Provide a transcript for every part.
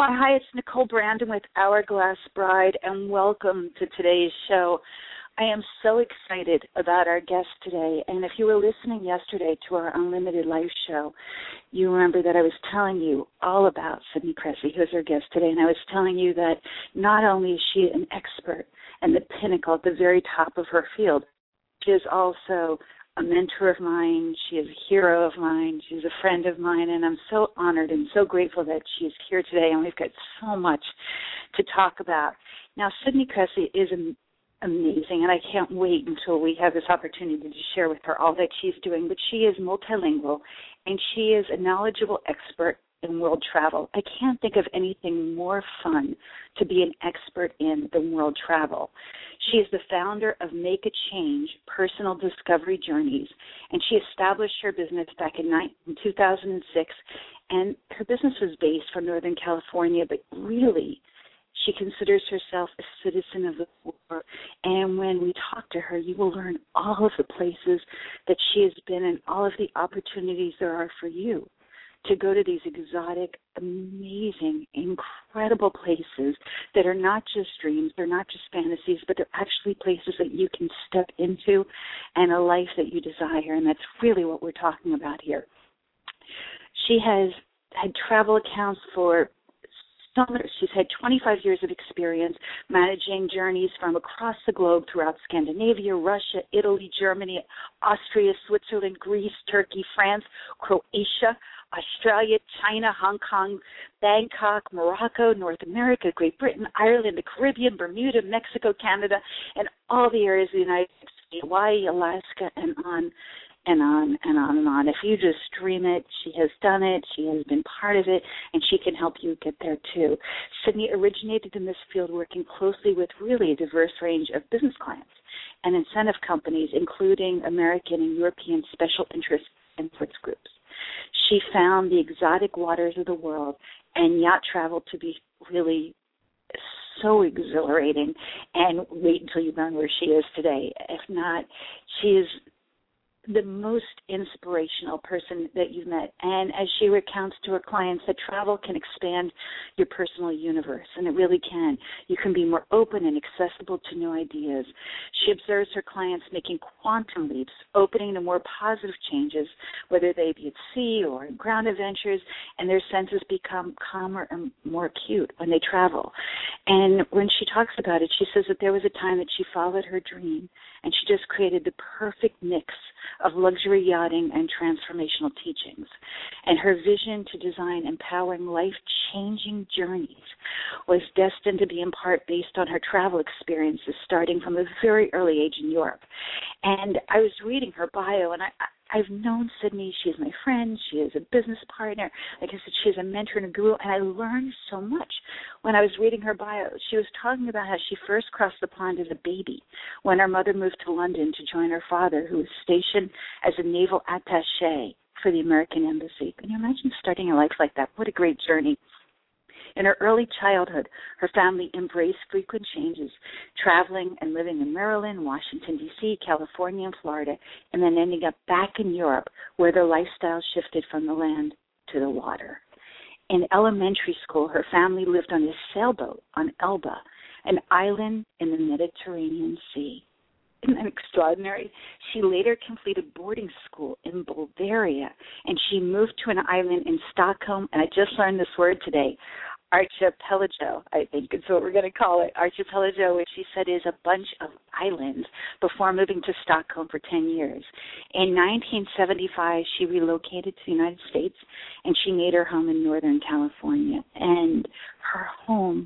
Well, hi, it's Nicole Brandon with Hourglass Bride, and welcome to today's show. I am so excited about our guest today, and if you were listening yesterday to our Unlimited Life show, you remember that I was telling you all about Sydney Cressy, who's our guest today, and I was telling you that not only is she an expert and the pinnacle at the very top of her field, she is also a mentor of mine, she is a hero of mine, she's a friend of mine, and I'm so honored and so grateful that she's here today, and we've got so much to talk about. Now, Sydney Cressy is amazing, and I can't wait until we have this opportunity to share with her all that she's doing, but she is multilingual, and she is a knowledgeable expert in world travel. I can't think of anything more fun to be an expert in than world travel. She is the founder of Make a Change Personal Discovery Journeys, and she established her business back in 2006, and her business was based from Northern California, but really she considers herself a citizen of the world, and when we talk to her, you will learn all of the places that she has been and all of the opportunities there are for you to go to these exotic, amazing, incredible places that are not just dreams, they're not just fantasies, but they're actually places that you can step into and a life that you desire, and that's really what we're talking about here. She has had travel accounts for she's had 25 years of experience managing journeys from across the globe throughout Scandinavia, Russia, Italy, Germany, Austria, Switzerland, Greece, Turkey, France, Croatia, Australia, China, Hong Kong, Bangkok, Morocco, North America, Great Britain, Ireland, the Caribbean, Bermuda, Mexico, Canada, and all the areas of the United States, Hawaii, Alaska, and on and on and on and on. If you just dream it, she has done it, she has been part of it, and she can help you get there too. Sydney originated in this field working closely with really a diverse range of business clients and incentive companies, including American and European special interest influence groups. She found the exotic waters of the world and yacht travel to be really so exhilarating, and wait until you learn where she is today. If not, she is the most inspirational person that you've met. And as she recounts to her clients, that travel can expand your personal universe, and it really can. You can be more open and accessible to new ideas. She observes her clients making quantum leaps, opening to more positive changes, whether they be at sea or in ground adventures, and their senses become calmer and more acute when they travel. And when she talks about it, she says that there was a time that she followed her dream, and she just created the perfect mix of luxury yachting and transformational teachings. And her vision to design empowering, life-changing journeys was destined to be in part based on her travel experiences starting from a very early age in Europe. And I was reading her bio, and I've known Sydney. She's my friend. She is a business partner. Like I said, she's a mentor and a guru, and I learned so much when I was reading her bio. She was talking about how she first crossed the pond as a baby when her mother moved to London to join her father, who was stationed as a naval attaché for the American Embassy. Can you imagine starting a life like that? What a great journey. In her early childhood, her family embraced frequent changes, traveling and living in Maryland, Washington, D.C., California, and Florida, and then ending up back in Europe, where their lifestyle shifted from the land to the water. In elementary school, her family lived on a sailboat on Elba, an island in the Mediterranean Sea. Isn't that extraordinary? She later completed boarding school in Bulgaria, and she moved to an island in Stockholm, and I just learned this word today, archipelago, I think is what we're going to call it, archipelago, which she said is a bunch of islands, before moving to Stockholm for 10 years. In 1975, she relocated to the United States, and she made her home in Northern California. And her home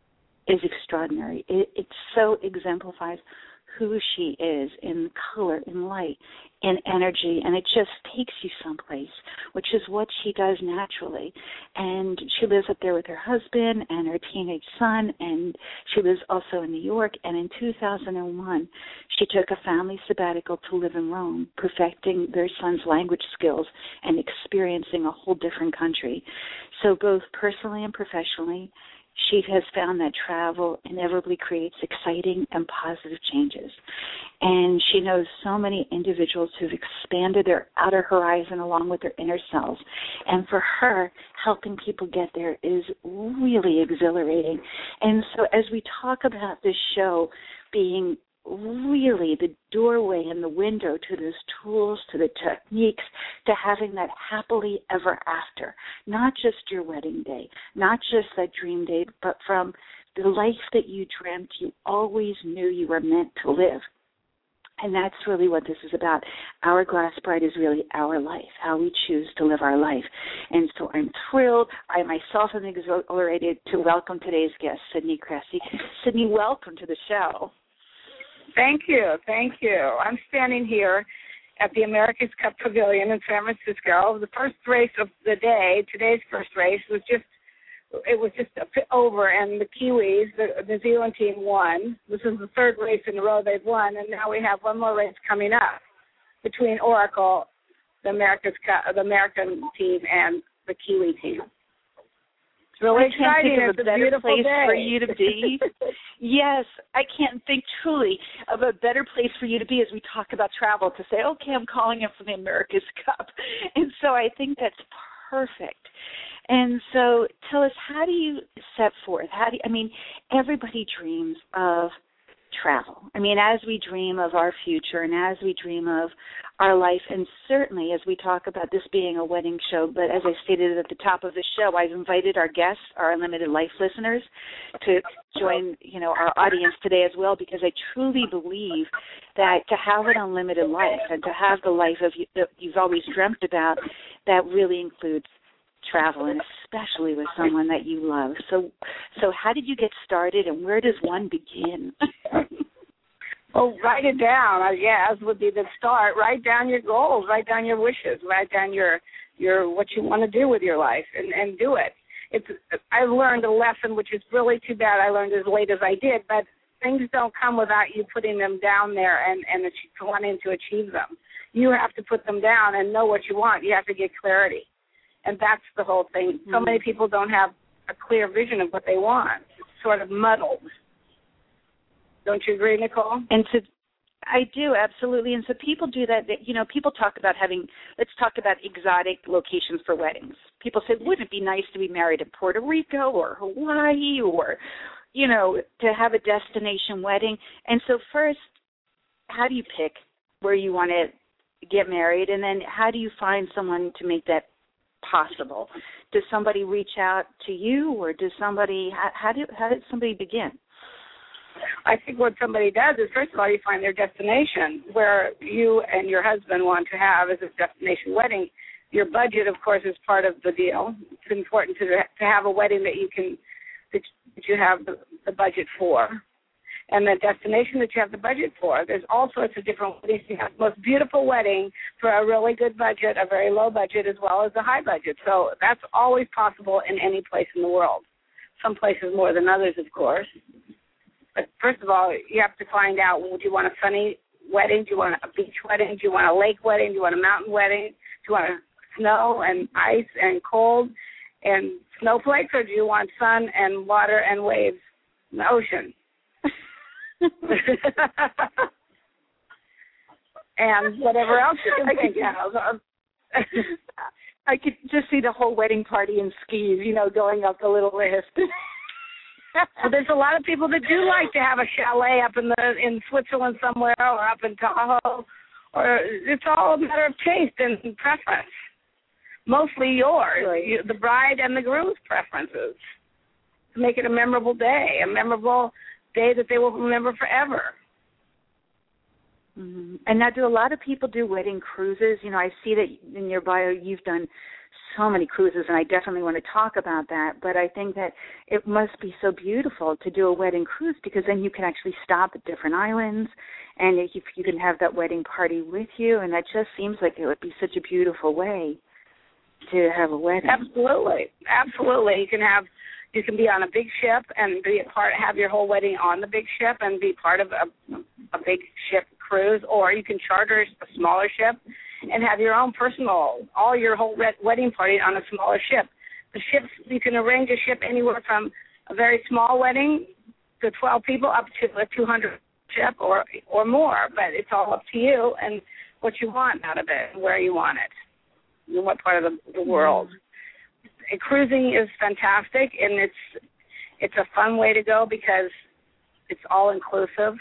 is extraordinary. It so exemplifies who she is in color, in light, in energy, and it just takes you someplace, which is what she does naturally. And she lives up there with her husband and her teenage son, and she lives also in New York. And in 2001, she took a family sabbatical to live in Rome, perfecting their son's language skills and experiencing a whole different country. So both personally and professionally, she has found that travel inevitably creates exciting and positive changes. And she knows so many individuals who've expanded their outer horizon along with their inner selves. And for her, helping people get there is really exhilarating. And so as we talk about this show being really the doorway and the window to those tools, to the techniques, to having that happily ever after, not just your wedding day, not just that dream date, but from the life that you dreamt you always knew you were meant to live. And that's really what this is about. Hourglass Bride is really our life, how we choose to live our life. And so I'm thrilled. I myself am exhilarated to welcome today's guest, Sydney Cressy. Sydney, welcome to the show. Thank you. Thank you. I'm standing here at the America's Cup Pavilion in San Francisco. The first race of the day, today's first race, was just over, and the Kiwis, the New Zealand team, won. This is the third race in a row they've won, and now we have one more race coming up between Oracle, the American team, and the Kiwi team. It's really exciting. Think of it's a better place day for you to be. Yes, I can't think truly of a better place for you to be as we talk about travel, to say, okay, I'm calling in from the America's Cup. And so I think that's perfect. And so tell us, how do you set forth? Everybody dreams of travel. As we dream of our future and as we dream of our life, and certainly as we talk about this being a wedding show, but as I stated at the top of the show, I've invited our guests, our Unlimited Life listeners, to join, our audience today as well, because I truly believe that to have an unlimited life and to have the life that you've always dreamt about, that really includes travel, and especially with someone that you love. So how did you get started, and where does one begin? Well, write it down, I guess, would be the start. Write down your goals, write down your wishes, write down your what you want to do with your life, and do it. I learned a lesson, which is really too bad I learned as late as I did, but things don't come without you putting them down there and wanting to achieve them. You have to put them down and know what you want. You have to get clarity. And that's the whole thing. So many people don't have a clear vision of what they want. It's sort of muddled. Don't you agree, Nicole? I do, absolutely. And so people do that. People talk about let's talk about exotic locations for weddings. People say, wouldn't it be nice to be married in Puerto Rico or Hawaii or, to have a destination wedding? And so first, how do you pick where you want to get married? And then how do you find someone to make that possible? Does somebody reach out to you, or does somebody, how did somebody begin? I think what somebody does is, first of all, you find their destination where you and your husband want to have as a destination wedding. Your budget, of course, is part of the deal. It's important to have a wedding that you have the budget for, and the destination that you have the budget for. There's all sorts of different weddings. You have the most beautiful wedding for a really good budget, a very low budget, as well as a high budget. So that's always possible in any place in the world. Some places more than others, of course. But first of all, you have to find out, do you want a sunny wedding? Do you want a beach wedding? Do you want a lake wedding? Do you want a mountain wedding? Do you want snow and ice and cold and snowflakes? Or do you want sun and water and waves in the ocean? And whatever else you can think of. I could just see the whole wedding party in skis, going up the little list. Well, there's a lot of people that do like to have a chalet up in Switzerland somewhere, or up in Tahoe, or it's all a matter of taste and preference. Mostly yours, right. The bride and the groom's preferences, to make it a memorable day that they will remember forever. Mm-hmm. And now, do a lot of people do wedding cruises? I see that in your bio you've done so many cruises, and I definitely want to talk about that. But I think that it must be so beautiful to do a wedding cruise, because then you can actually stop at different islands, and you can have that wedding party with you, and that just seems like it would be such a beautiful way to have a wedding. Absolutely. You can be on a big ship and have your whole wedding on the big ship and be part of a big ship cruise, or you can charter a smaller ship and have your own your whole wedding party on a smaller ship. The ships, you can arrange a ship anywhere from a very small wedding to 12 people up to a 200 ship or more, but it's all up to you and what you want out of it and where you want it and what part of the world. cruising is fantastic, and it's a fun way to go because it's all inclusive,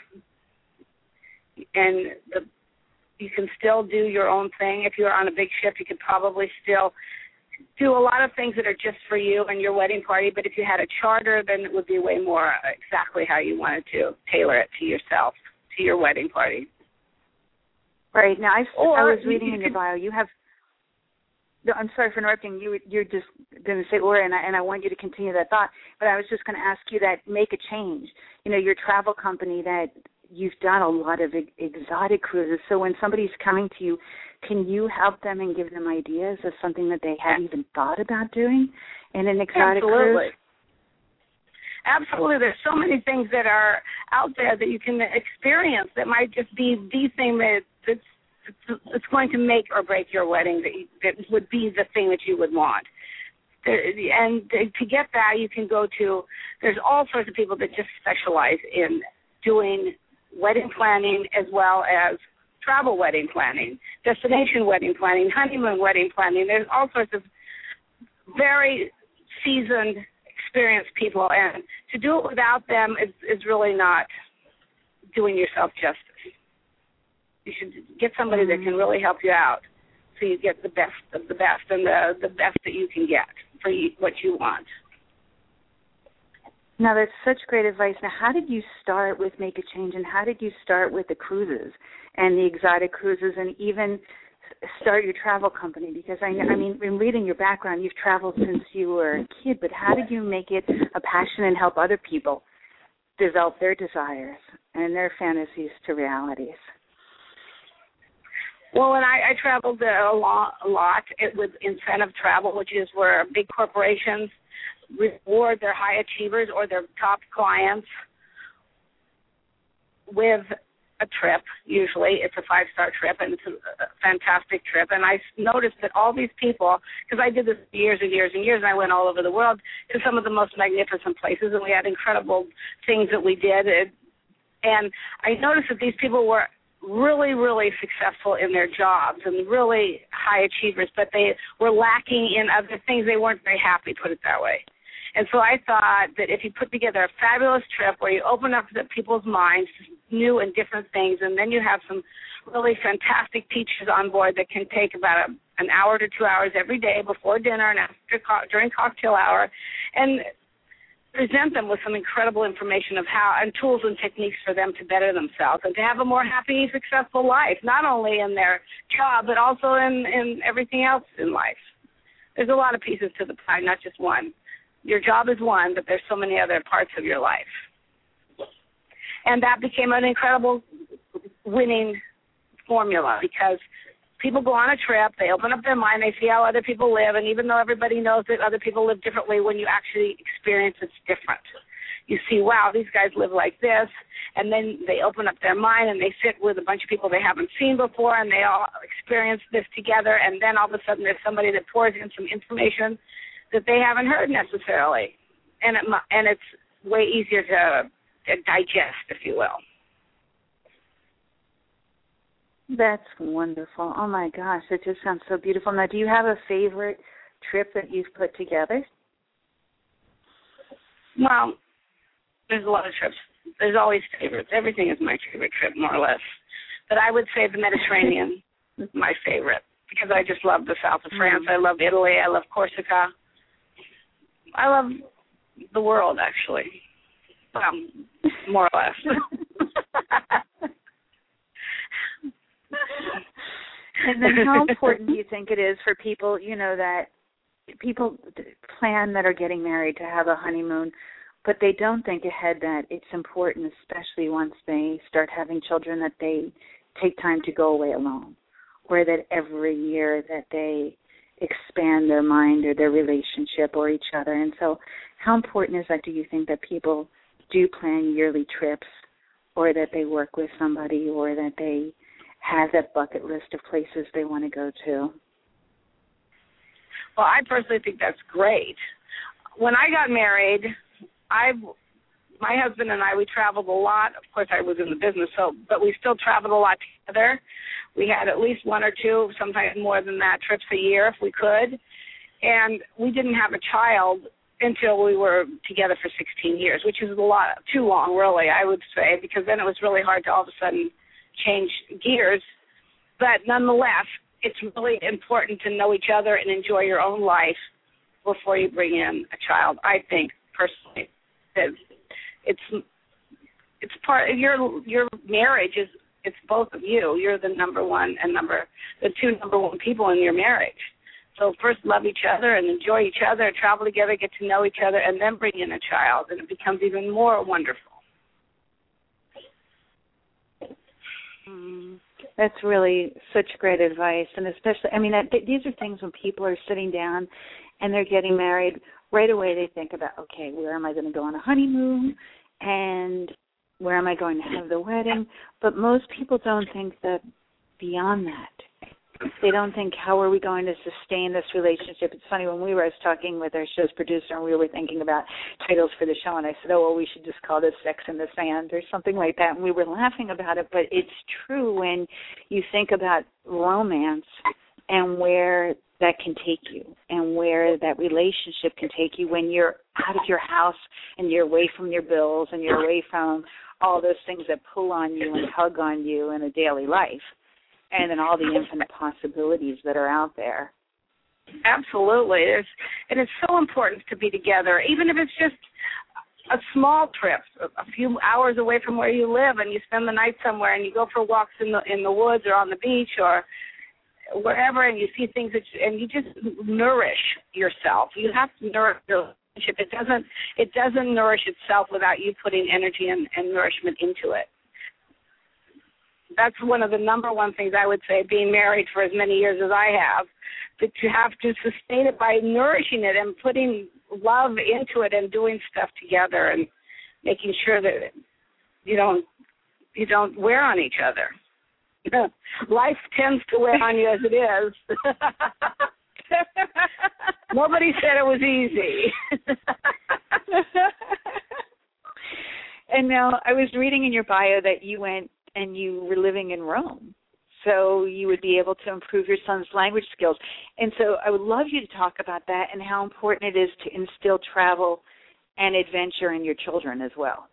and you can still do your own thing. If you're on a big ship, you could probably still do a lot of things that are just for you and your wedding party, but if you had a charter, then it would be way more exactly how you wanted to tailor it to yourself, to your wedding party. Right. Now, I was reading in your bio, you have, no, I'm sorry for interrupting. You're just going to say, Ora, and I want you to continue that thought, but I was just going to ask you that make a change. You know, your travel company, that you've done a lot of exotic cruises, so when somebody's coming to you, can you help them and give them ideas of something that they hadn't even thought about doing in an exotic cruise? Absolutely. There's so many things that are out there that you can experience that might just be the thing that's going to make or break your wedding, that would be the thing that you would want. And to get that, you can go to, there's all sorts of people that just specialize in doing wedding planning as well as travel wedding planning, destination wedding planning, honeymoon wedding planning. There's all sorts of very seasoned, experienced people, and to do it without them is really not doing yourself justice. You should get somebody that can really help you out so you get the best of the best and the best that you can get for what you want. Now, that's such great advice. Now, how did you start with Make a Change, and how did you start with the cruises and the exotic cruises, and even start your travel company? Because, I mean, in reading your background, you've traveled since you were a kid, but how did you make it a passion and help other people develop their desires and their fantasies to realities? Well, when I traveled a lot with incentive travel, which is where big corporations reward their high achievers or their top clients with a trip. Usually it's a 5-star trip, and it's a fantastic trip. And I noticed that all these people, because I did this for years and years and years, and I went all over the world to some of the most magnificent places, and we had incredible things that we did. And I noticed that these people were really, really successful in their jobs and really high achievers, but they were lacking in other things. They weren't very happy, put it that way. And so I thought that if you put together a fabulous trip where you open up the people's minds to new and different things, and then you have some really fantastic teachers on board that can take about an hour to 2 hours every day before dinner and during cocktail hour, and present them with some incredible information of how and tools and techniques for them to better themselves and to have a more happy, successful life, not only in their job but also in everything else in life. There's a lot of pieces to the pie, not just one. Your job is one, but there's so many other parts of your life. And that became an incredible winning formula because people go on a trip, they open up their mind, they see how other people live, and even though everybody knows that other people live differently, when you actually experience it's different. You see, wow, these guys live like this, and then they open up their mind and they sit with a bunch of people they haven't seen before, and they all experience this together, and then all of a sudden there's somebody that pours in some information that they haven't heard necessarily, and it's way easier to digest, if you will. That's wonderful. Oh, my gosh, it just sounds so beautiful. Now, do you have a favorite trip that you've put together? Well, there's a lot of trips. There's always favorites. Everything is my favorite trip, more or less. But I would say the Mediterranean is my favorite because I just love the south of France. I love Italy. I love Corsica. I love the world, actually. More or less. And then how important do you think it is for people, you know, that people plan that are getting married to have a honeymoon, but they don't think ahead that it's important, especially once they start having children, that they take time to go away alone, or that every year that they expand their mind or their relationship or each other. And so how important is that, do you think, that people do plan yearly trips, or that they work with somebody, or that they have that bucket list of places they want to go to? Well, I personally think that's great. When I got married, my husband and I, we traveled a lot. Of course, I was in the business, but we still traveled a lot together. We had at least one or two, sometimes more than that, trips a year if we could. And we didn't have a child until we were together for 16 years, which is too long, really, I would say, because then it was really hard to all of a sudden change gears. But nonetheless, it's really important to know each other and enjoy your own life before you bring in a child. I think, personally, that it's part of your marriage is, it's both of you. You're the the two number one people in your marriage. So first love each other and enjoy each other, travel together, get to know each other, and then bring in a child, and it becomes even more wonderful. That's really such great advice, and especially, I mean, these are things when people are sitting down and they're getting married, right away they think about, okay, where am I going to go on a honeymoon, and where am I going to have the wedding? But most people don't think that beyond that. They don't think, how are we going to sustain this relationship? It's funny, when I was talking with our show's producer and we were thinking about titles for the show, and I said, oh, well, we should just call this Sex in the Sand or something like that, and we were laughing about it, but it's true when you think about romance and where that can take you and where that relationship can take you when you're out of your house and you're away from your bills and you're away from all those things that pull on you and tug on you in a daily life. And then all the infinite possibilities that are out there. Absolutely. And it's so important to be together, even if it's just a small trip, a few hours away from where you live, and you spend the night somewhere, and you go for walks in the woods or on the beach or wherever, and you see things, and you just nourish yourself. You have to nourish your relationship. It doesn't nourish itself without you putting energy and nourishment into it. That's one of the number one things I would say, being married for as many years as I have, that you have to sustain it by nourishing it and putting love into it and doing stuff together and making sure that you don't wear on each other. Life tends to wear on you as it is. Nobody said it was easy. And now I was reading in your bio that you went and you were living in Rome, so you would be able to improve your son's language skills. And so I would love you to talk about that and how important it is to instill travel and adventure in your children as well.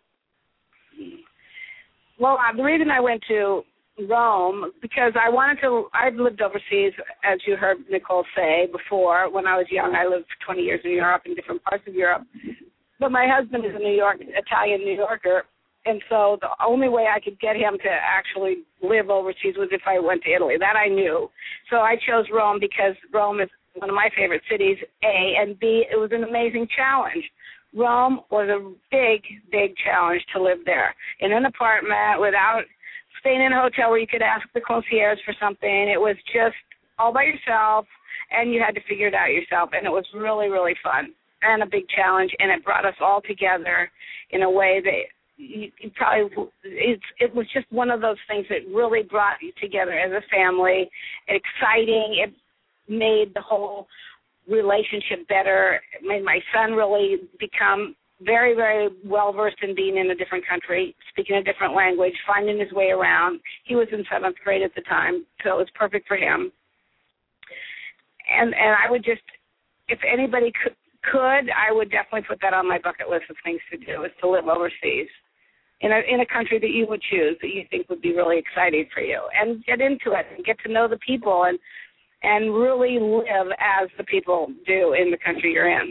Well, the reason I went to Rome, because I've lived overseas, as you heard Nicole say before. When I was young, I lived for 20 years in Europe, in different parts of Europe. But my husband is Italian New Yorker, and so the only way I could get him to actually live overseas was if I went to Italy. That I knew. So I chose Rome because Rome is one of my favorite cities, A, and B, it was an amazing challenge. Rome was a big, big challenge to live there in an apartment without staying in a hotel where you could ask the concierge for something. It was just all by yourself, and you had to figure it out yourself, and it was really, really fun and a big challenge, and it brought us all together in a way that it was just one of those things that really brought you together as a family. Exciting. It made the whole relationship better. It made my son really become very, very well-versed in being in a different country, speaking a different language, finding his way around. He was in 7th grade at the time, so it was perfect for him. And I would just, if anybody could, I would definitely put that on my bucket list of things to do, is to live overseas in a country that you would choose, that you think would be really exciting for you, and get into it and get to know the people and really live as the people do in the country you're in.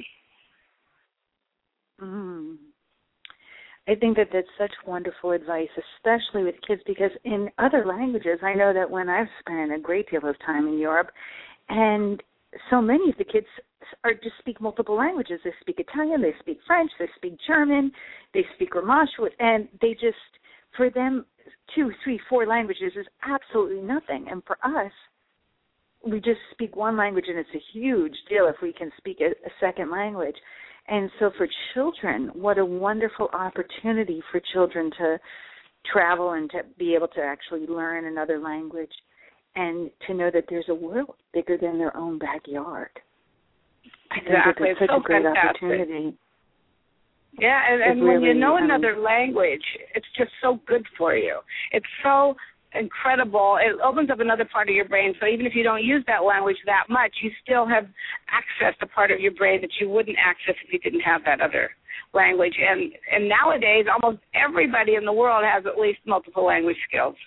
I think that that's such wonderful advice, especially with kids, because in other languages, I know that when I've spent a great deal of time in Europe, and so many of the kids just speak multiple languages. They speak Italian, they speak French, they speak German, they speak Romansh, and they just, for them, 2, 3, 4 languages is absolutely nothing. And for us, we just speak one language, and it's a huge deal if we can speak a second language. And so for children, what a wonderful opportunity for children to travel and to be able to actually learn another language and to know that there's a world bigger than their own backyard. Exactly. It's such a great opportunity. Yeah, and really, when you know another language, it's just so good for you. It's so incredible. It opens up another part of your brain. So even if you don't use that language that much, you still have access to part of your brain that you wouldn't access if you didn't have that other language. And nowadays, almost everybody in the world has at least multiple language skills.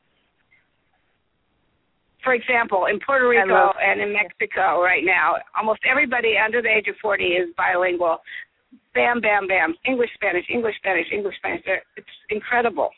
For example, in Puerto Rico and in Mexico right now, almost everybody under the age of 40 is bilingual. Bam, bam, bam. English, Spanish, English, Spanish, English, Spanish. It's incredible.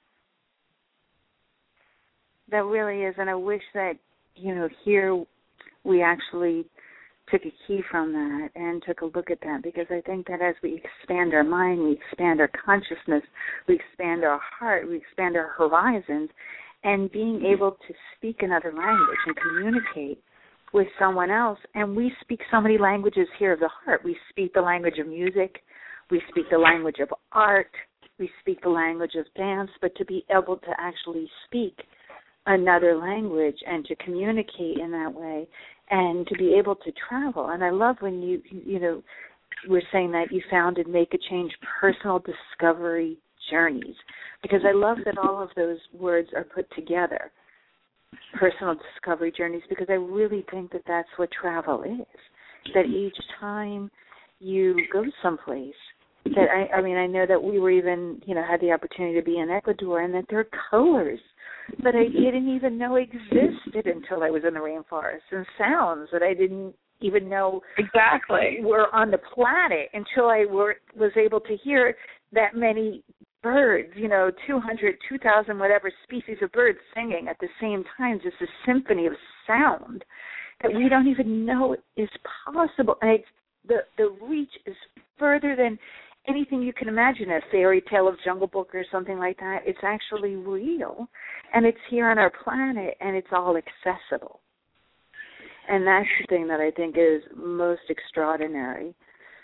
That really is, and I wish that, here we actually took a key from that and took a look at that, because I think that as we expand our mind, we expand our consciousness, we expand our heart, we expand our horizons, and being able to speak another language and communicate with someone else. And we speak so many languages here of the heart. We speak the language of music, we speak the language of art, we speak the language of dance, but to be able to actually speak another language and to communicate in that way and to be able to travel. And I love when you were saying that you founded Make a Change Personal Discovery Journeys, because I love that all of those words are put together, personal discovery journeys, because I really think that that's what travel is, that each time you go someplace, that I know that we were even, had the opportunity to be in Ecuador, and that there are colors that I didn't even know existed until I was in the rainforest, and sounds that I didn't even know exactly were on the planet until I was able to hear that many birds, 200, 2,000, whatever species of birds singing at the same time, just a symphony of sound that we don't even know is possible. And the reach is further than anything you can imagine, a fairy tale of Jungle Book or something like that. It's actually real, and it's here on our planet, and it's all accessible. And that's the thing that I think is most extraordinary.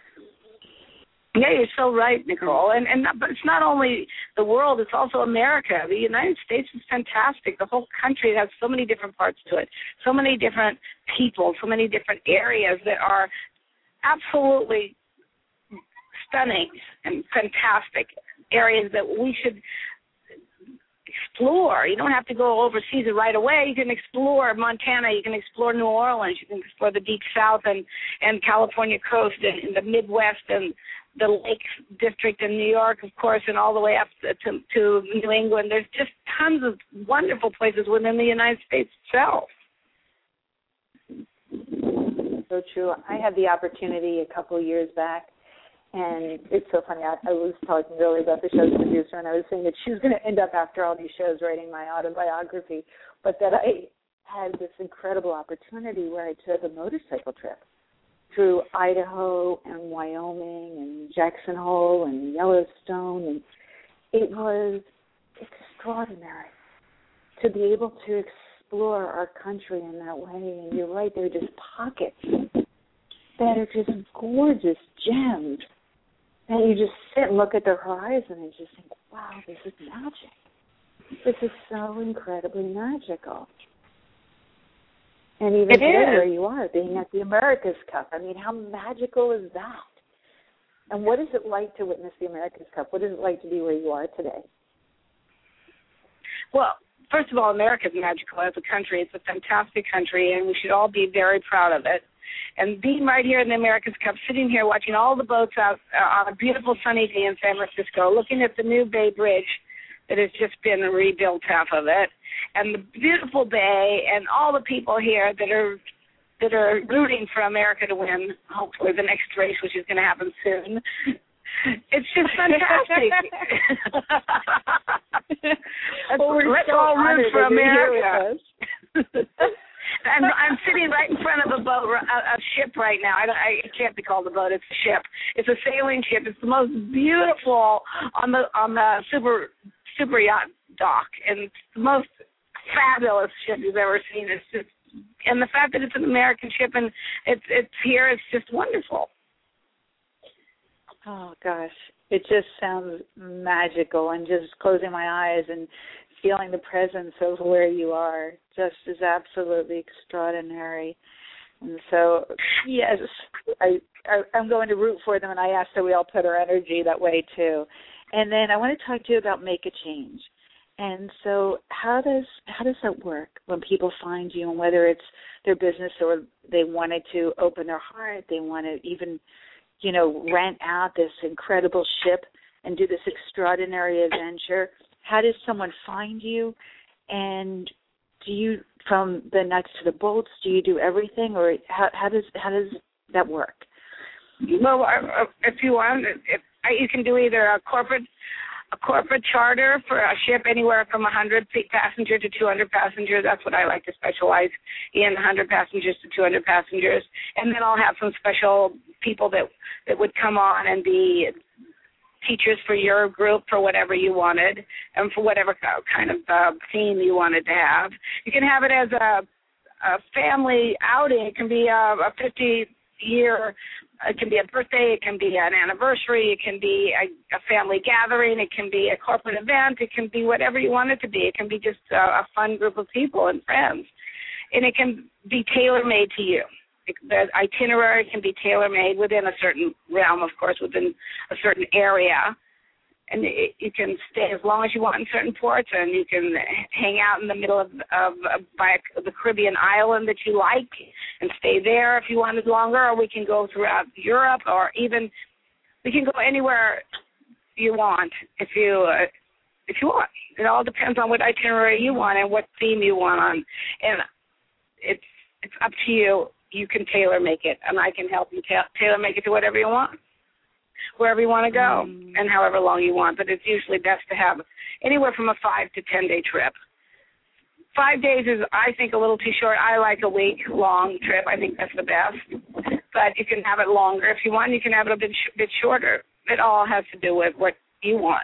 Yeah, you're so right, Nicole. But it's not only the world, it's also America. The United States is fantastic. The whole country has so many different parts to it, so many different people, so many different areas that are absolutely stunning and fantastic areas that we should explore. You don't have to go overseas right away. You can explore Montana. You can explore New Orleans. You can explore the Deep South and California coast and the Midwest and the Lake District in New York, of course, and all the way up to New England. There's just tons of wonderful places within the United States itself. So true. I had the opportunity a couple of years back, and it's so funny. I was talking earlier about the show's producer, and I was saying that she was going to end up after all these shows writing my autobiography, but that I had this incredible opportunity where I took a motorcycle trip through Idaho and Wyoming and Jackson Hole and Yellowstone, and it was extraordinary to be able to explore our country in that way. And you're right, there are just pockets that are just gorgeous gems. And you just sit and look at the horizon and just think, wow, this is magic. This is so incredibly magical. And even there where you are, being at the America's Cup, I mean, how magical is that? And what is it like to witness the America's Cup? What is it like to be where you are today? Well, first of all, America is magical as a country. It's a fantastic country, and we should all be very proud of it. And being right here in the America's Cup, sitting here watching all the boats out on a beautiful sunny day in San Francisco, looking at the new Bay Bridge that has just been rebuilt, half of it, and the beautiful bay, and all the people here that are rooting for America to win, hopefully the next race, which is going to happen soon. It's just fantastic. Let's all root for America. And I'm sitting right in front of a ship right now. It can't be called a boat. It's a ship. It's a sailing ship. It's the most beautiful on the super yacht dock, and it's the most fabulous ship you've ever seen. It's just, and the fact that it's an American ship and it's here, it's just wonderful. Oh gosh, it just sounds magical, and just closing my eyes and feeling the presence of where you are just is absolutely extraordinary. And so, yes, I'm going to root for them, and I ask that we all put our energy that way too. And then I want to talk to you about Make a Change. And so how does that work when people find you, and whether it's their business or they wanted to open their heart, they want to even, rent out this incredible ship and do this extraordinary adventure? How does someone find you? And do you, from the nuts to the bolts, do you do everything, or how does that work? Well, if you want, you can do either a corporate charter for a ship anywhere from 100 passengers to 200 passengers. That's what I like to specialize in, 100 passengers to 200 passengers. And then I'll have some special people that would come on and be teachers for your group for whatever you wanted and for whatever kind of theme you wanted to have. You can have it as a family outing. It can be a 50-year. It can be a birthday, it can be an anniversary, it can be a family gathering, it can be a corporate event, it can be whatever you want it to be. It can be just a fun group of people and friends. And it can be tailor-made to you. The itinerary can be tailor-made within a certain realm, of course, within a certain area. And you can stay as long as you want in certain ports, and you can hang out in the middle of by the Caribbean island that you like and stay there if you wanted longer, or we can go throughout Europe, or even we can go anywhere you want if you want. It all depends on what itinerary you want and what theme you want on, and it's up to you. You can tailor make it, and I can help you tailor make it to whatever you want, wherever you want to go, and however long you want. But it's usually best to have anywhere from a 5 to 10-day trip. 5 days is, I think, a little too short. I like a week-long trip. I think that's the best. But you can have it longer if you want. You can have it a bit shorter. It all has to do with what you want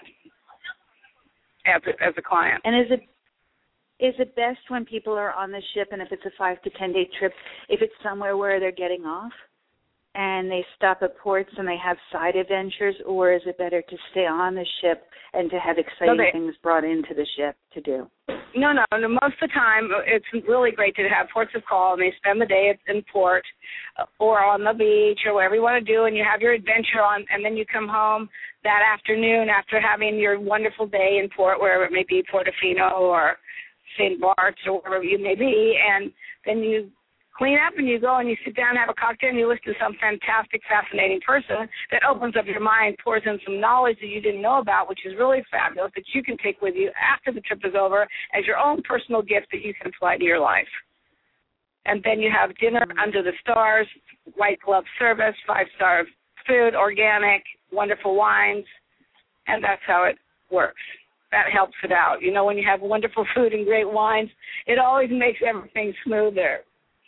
as a client. And is it best when people are on the ship, and if it's a 5 to 10-day trip, if it's somewhere where they're getting off and they stop at ports and they have side adventures, or is it better to stay on the ship and to have exciting things brought into the ship to do? No. Most of the time, it's really great to have ports of call, and they spend the day in port or on the beach or wherever you want to do, and you have your adventure on, and then you come home that afternoon after having your wonderful day in port, wherever it may be, Portofino or St. Bart's or wherever you may be, and then you clean up and you go and you sit down and have a cocktail and you listen to some fantastic, fascinating person that opens up your mind, pours in some knowledge that you didn't know about, which is really fabulous, that you can take with you after the trip is over as your own personal gift that you can apply to your life. And then you have dinner under the stars, white glove service, 5-star food, organic, wonderful wines, and that's how it works. That helps it out. You know, when you have wonderful food and great wines, it always makes everything smoother.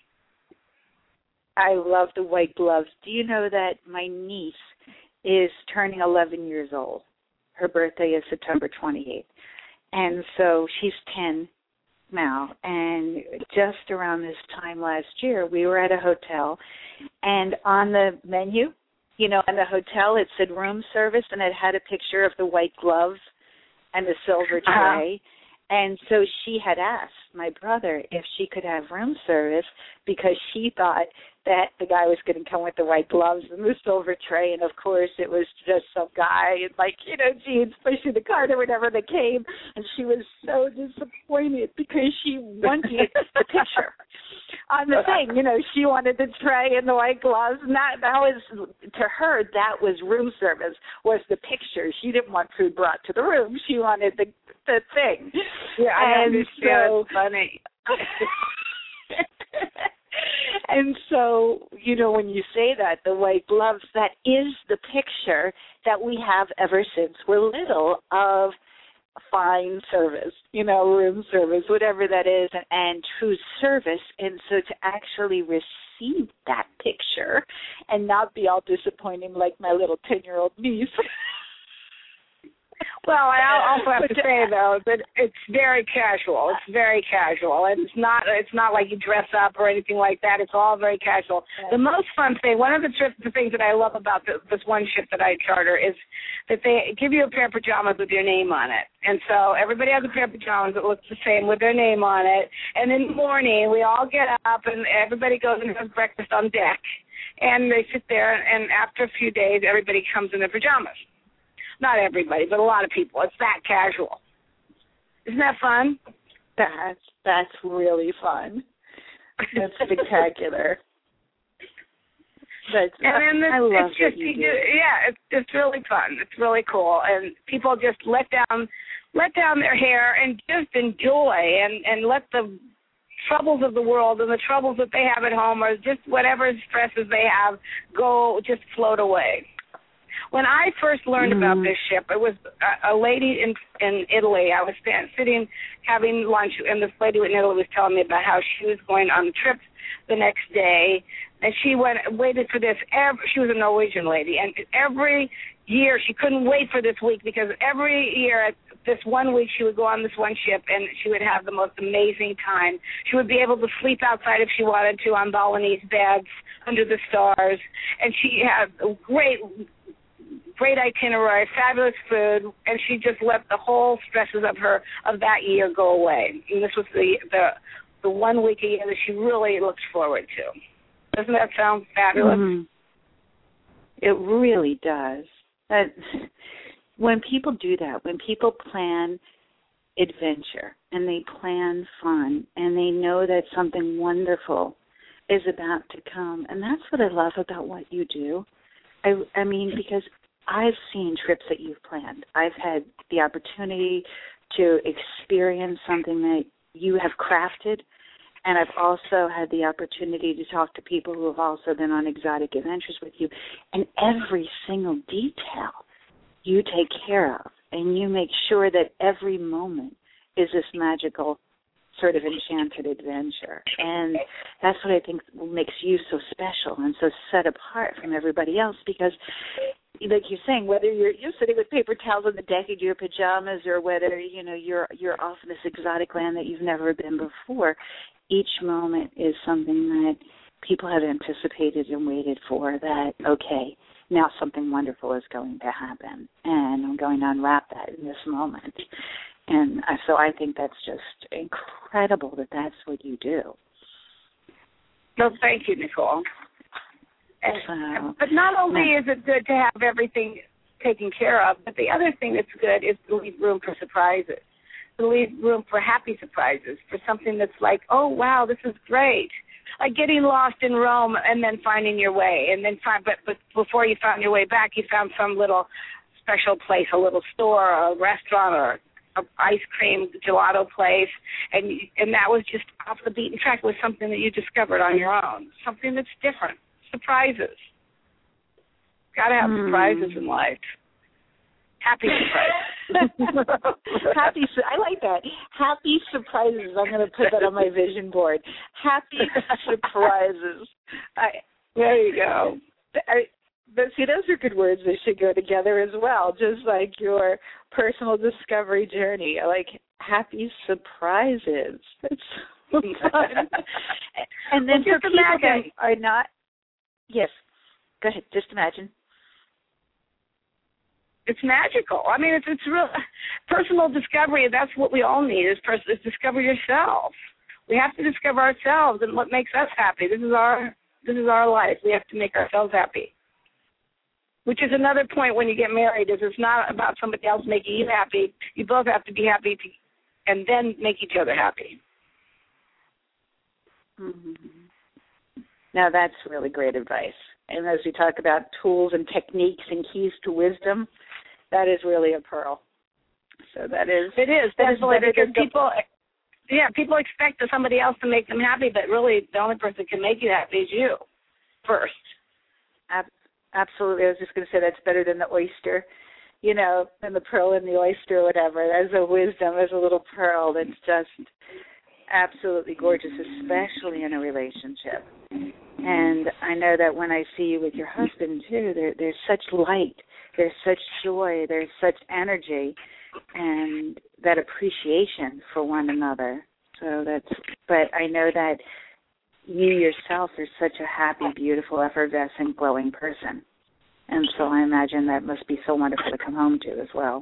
I love the white gloves. Do you know that my niece is turning 11 years old? Her birthday is September 28th. And so she's 10 now. And just around this time last year, we were at a hotel, and on the menu, in the hotel, it said room service, and it had a picture of the white gloves and the silver tray. And so she had asked my brother if she could have room service because she thought that the guy was going to come with the white gloves and the silver tray. And, of course, it was just some guy in, jeans pushing the cart or whatever that came. And she was so disappointed because she wanted the picture on the thing. She wanted the tray and the white gloves. And that was, to her, that was room service, was the picture. She didn't want food brought to the room. She wanted the thing. Yeah, I understand. So, it's funny. And so, when you say that, the white gloves, that is the picture that we have ever since we're little of fine service, room service, whatever that is, and true service. And so to actually receive that picture and not be all disappointing like my little 10-year-old niece. Well, I also have to say, though, that it's very casual. It's very casual. And it's not like you dress up or anything like that. It's all very casual. Yeah. The most fun thing, one of the things that I love about this one ship that I charter is that they give you a pair of pajamas with your name on it. And so everybody has a pair of pajamas that looks the same with their name on it. And in the morning, we all get up and everybody goes and has breakfast on deck. And they sit there, and after a few days, everybody comes in their pajamas. Not everybody, but a lot of people. It's that casual. Isn't that fun? That's really fun. That's spectacular. And then I love it's just, what you do. yeah, it's really fun. It's really cool, and people just let down their hair and just enjoy and let the troubles of the world and the troubles that they have at home or just whatever stresses they have go, just float away. When I first learned about this ship, it was a lady in Italy. I was sitting having lunch, and this lady in Italy was telling me about how she was going on a trip the next day, and she waited for this. She was a Norwegian lady, and every year she couldn't wait for this week because every year at this 1 week she would go on this one ship, and she would have the most amazing time. She would be able to sleep outside if she wanted to on Balinese beds under the stars, and she had a great itinerary, fabulous food, and she just let the whole stresses of that year go away. And this was the 1 week a year that she really looked forward to. Doesn't that sound fabulous? Mm-hmm. It really does. When people do that, when people plan adventure and they plan fun and they know that something wonderful is about to come, and that's what I love about what you do. I mean, because I've seen trips that you've planned. I've had the opportunity to experience something that you have crafted, and I've also had the opportunity to talk to people who have also been on exotic adventures with you, and every single detail you take care of, and you make sure that every moment is this magical sort of enchanted adventure. And that's what I think makes you so special and so set apart from everybody else, because like you're saying, whether you're sitting with paper towels on the deck in your pajamas or whether, you're off in this exotic land that you've never been before, each moment is something that people have anticipated and waited for, that, okay, now something wonderful is going to happen, and I'm going to unwrap that in this moment. And so I think that's just incredible that that's what you do. No, thank you, Nicole. But not only is it good to have everything taken care of, but the other thing that's good is to leave room for surprises, to leave room for happy surprises, for something that's like, oh, wow, this is great. Like getting lost in Rome and then finding your way, and then but before you found your way back, you found some little special place, a little store, a restaurant, or an ice cream gelato place, and that was just off the beaten track. It was something that you discovered on your own, something that's different. Surprises. Got to have surprises in life. Happy surprises. I like that. Happy surprises. I'm going to put that on my vision board. Happy surprises. There you go. But see, those are good words that should go together as well, just like your personal discovery journey. I like happy surprises. It's so fun. And then for people that are not, yes, go ahead, just imagine. It's magical. I mean, it's real personal discovery. That's what we all need is discover yourself. We have to discover ourselves and what makes us happy. This is our life. We have to make ourselves happy. Which is another point when you get married, is it's not about somebody else making you happy. You both have to be happy and then make each other happy. Mm-hmm. Now, that's really great advice. And as we talk about tools and techniques and keys to wisdom, that is really a pearl. So that is. It is, definitely, because people expect somebody else to make them happy, but really the only person that can make you happy is you first. Absolutely. I was just going to say that's better than the oyster, than the pearl in the oyster or whatever. As a wisdom, as a little pearl that's just absolutely gorgeous, especially in a relationship. And I know that when I see you with your husband, too, there's such light, there's such joy, there's such energy, and that appreciation for one another. But I know that you yourself are such a happy, beautiful, effervescent, glowing person. And so I imagine that must be so wonderful to come home to as well.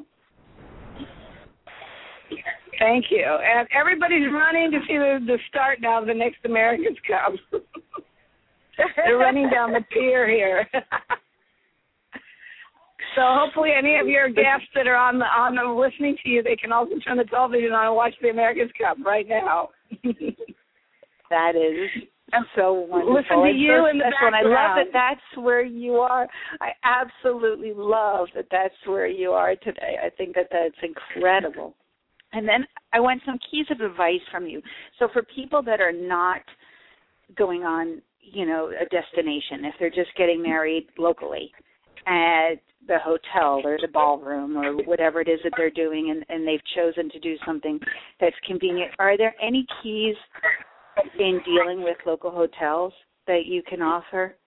Thank you. And everybody's running to see the start now of the next America's Cup. They're running down the pier here. So hopefully any of your guests that are on the listening to you, they can also turn the television on and watch the America's Cup right now. That is so wonderful. Listen to you in the background. I love that that's where you are. I absolutely love that that's where you are today. I think that that's incredible. And then I want some keys of advice from you. So for people that are not going on, a destination, if they're just getting married locally at the hotel or the ballroom or whatever it is that they're doing, and they've chosen to do something that's convenient, are there any keys in dealing with local hotels that you can offer?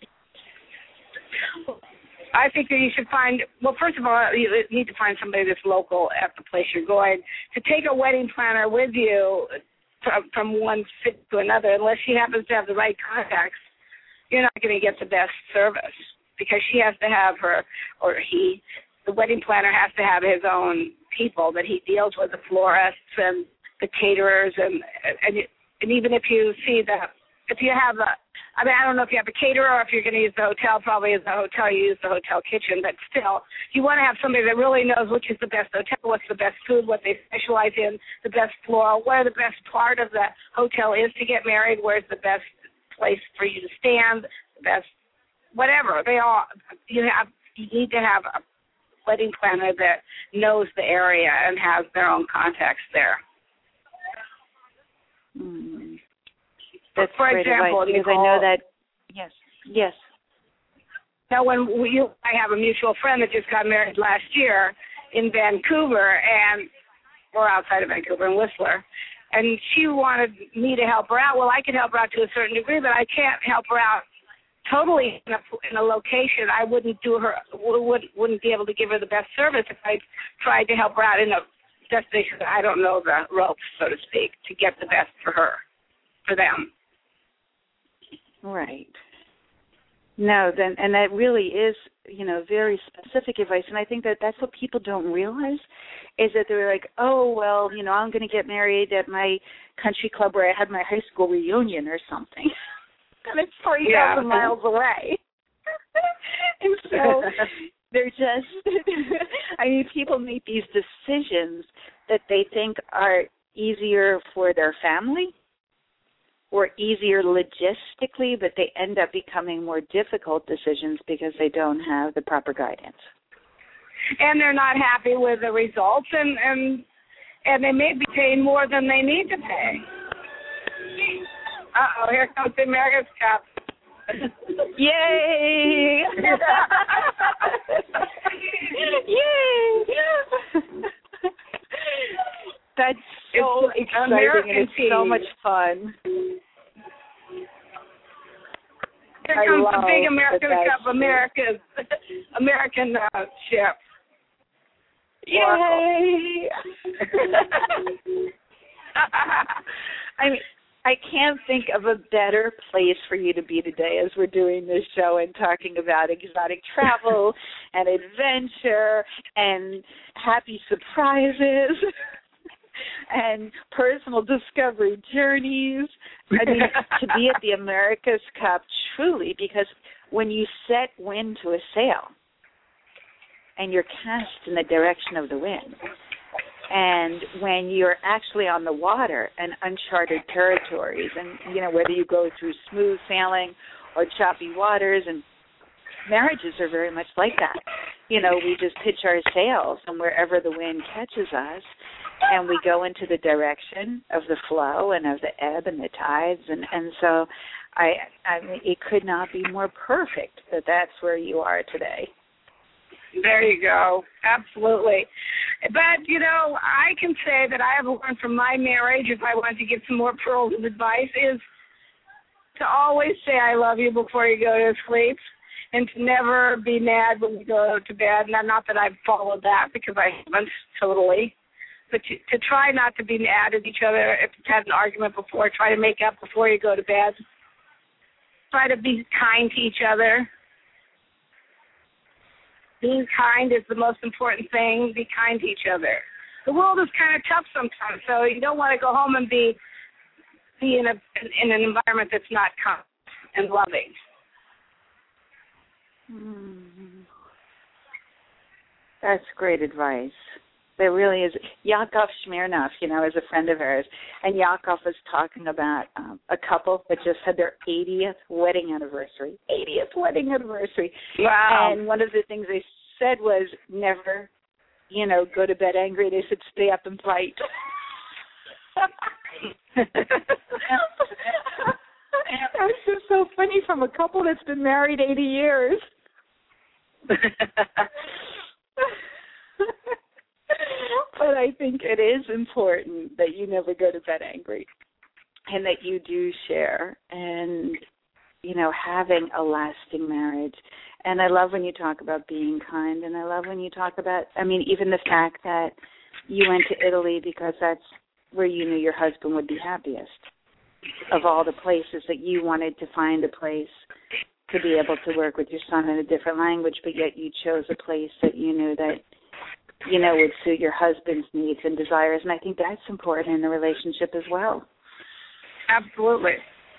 I think that you should first of all, you need to find somebody that's local at the place you're going. To take a wedding planner with you from one city to another, unless she happens to have the right contacts, you're not going to get the best service, because she has to have the wedding planner has to have his own people that he deals with, the florists and the caterers, and even if you see if you have I don't know if you have a caterer or if you're going to use the hotel. Probably as a hotel, you use the hotel kitchen. But still, you want to have somebody that really knows which is the best hotel, what's the best food, what they specialize in, the best floor, where the best part of the hotel is to get married, where's the best place for you to stand, the best whatever. You need to have a wedding planner that knows the area and has their own contacts there. That's for great example, advice, because I know that. Yes. Now, I have a mutual friend that just got married last year in Vancouver, or outside of Vancouver in Whistler, and she wanted me to help her out. Well, I could help her out to a certain degree, but I can't help her out totally in a location. I wouldn't be able to give her the best service if I tried to help her out in a destination that I don't know the ropes, so to speak, to get the best for them. Right. No, and that really is, very specific advice. And I think that that's what people don't realize, is that they're like, oh, well, I'm going to get married at my country club where I had my high school reunion or something. And it's 3,000 miles away. And so they're just, people make these decisions that they think are easier for their family or easier logistically, but they end up becoming more difficult decisions because they don't have the proper guidance. And they're not happy with the results, and they may be paying more than they need to pay. Uh-oh, here comes the America's Cup. Yay! Yay! That's so exciting, and it's so much fun. Here comes the big American Cup, American ship. Yay! I can't think of a better place for you to be today as we're doing this show and talking about exotic travel and adventure and happy surprises and personal discovery journeys. To be at the America's Cup, truly, because when you set wind to a sail and you're cast in the direction of the wind, and when you're actually on the water and uncharted territories, and, whether you go through smooth sailing or choppy waters, and marriages are very much like that. We just pitch our sails, and wherever the wind catches us, and we go into the direction of the flow and of the ebb and the tides. And so it could not be more perfect that that's where you are today. There you go. Absolutely. But, I can say that I have learned from my marriage, if I wanted to give some more pearls of advice, is to always say I love you before you go to sleep, and to never be mad when you go to bed. Now, not that I've followed that, because I haven't totally, but to try not to be mad at each other. If you've had an argument before, try to make up before you go to bed. Try to be kind to each other. Being kind is the most important thing. Be kind to each other. The world is kind of tough sometimes, so you don't want to go home and be in an environment that's not kind and loving. That's great advice. There really is. Yakov Smirnov, is a friend of ours, and Yakov was talking about a couple that just had their 80th wedding anniversary. 80th wedding anniversary. Wow. And one of the things they said was never, go to bed angry. They said stay up and fight. That's just so funny from a couple that's been married 80 years. But I think it is important that you never go to bed angry and that you do share and, having a lasting marriage. And I love when you talk about being kind, and I love when you talk about, even the fact that you went to Italy because that's where you knew your husband would be happiest. Of all the places that you wanted to find a place to be able to work with your son in a different language, but yet you chose a place that you knew that, would suit your husband's needs and desires. And I think that's important in the relationship as well. Absolutely.